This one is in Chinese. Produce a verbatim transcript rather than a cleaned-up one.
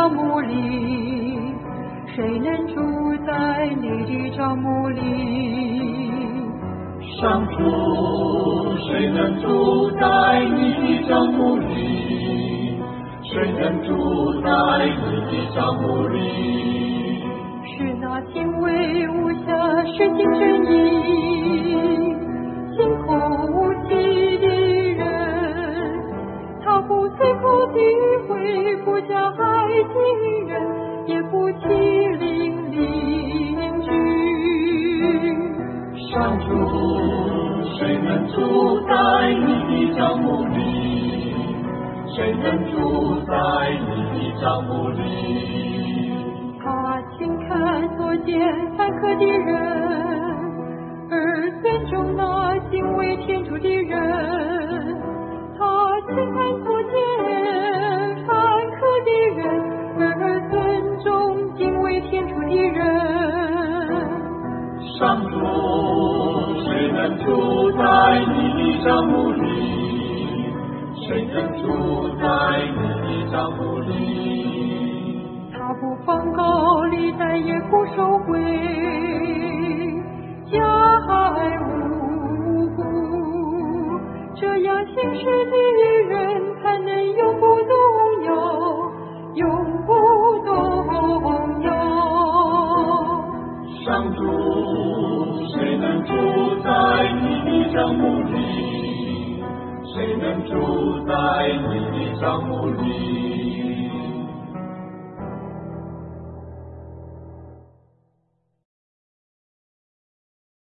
帐幕里？谁能住在你的帐幕里？ 上主，谁能住在你的帐幕里？谁能住在你的帐幕里？ 是那敬畏无暇、实行正义、心口无欺的人。他不随口诋毁，不加害己人，也不欺凌邻居。 上主，谁能住在你的帐幕里？谁能住在你的帐幕里？ 他轻看作奸犯科的人，而尊重那敬畏天主的人。他轻看作奸犯科的人，而尊重敬畏天主的人。 上主，谁能住在你的帐幕里？谁能住在你的帐幕里？ 他不放高利贷，也不收贿，加害无辜。这样行事的人，才能永不动摇，永不动摇。 上主，谁能住在你的帐幕里？谁能住在你的帐幕里？